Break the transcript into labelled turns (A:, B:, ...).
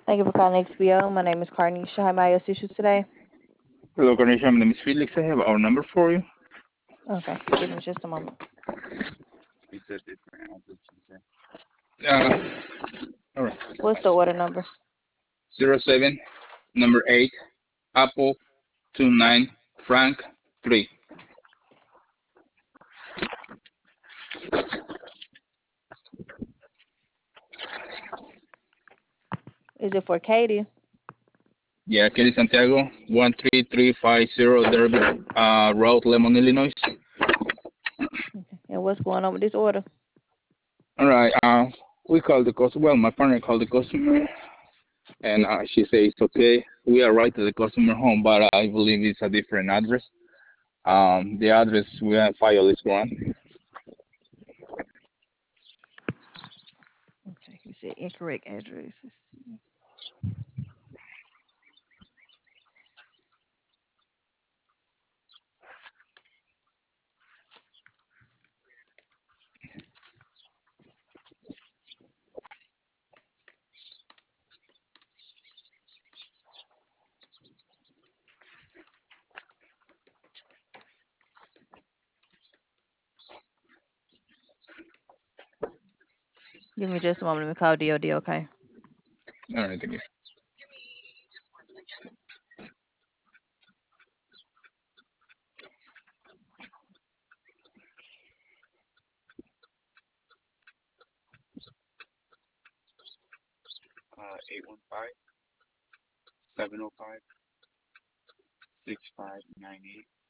A: Thank you for calling XBO. My name is Carnisha. How may I assist you today?
B: Hello, Ganesha. My name is Felix. I have our number for you.
A: Okay, give me just a moment.
C: It's a different address.
B: Uh, all right.
A: What's the order number?
B: 07, number 8, Apple 29, Frank 3.
A: Is it for Katie?
B: Yeah, Kelly Santiago, 13350 Derby Road, Lemon, Illinois.
A: Okay. And what's going on with this order?
B: All right. We called the customer. Well, my partner called the customer, and she says it's okay. We arrived at the customer home, but I believe it's a different address. The address we have filed is wrong.
A: Okay, you said incorrect address. Let's see. Give me just a moment. Let me call DOD, okay?
B: All right, thank you.
C: 815 705 6598.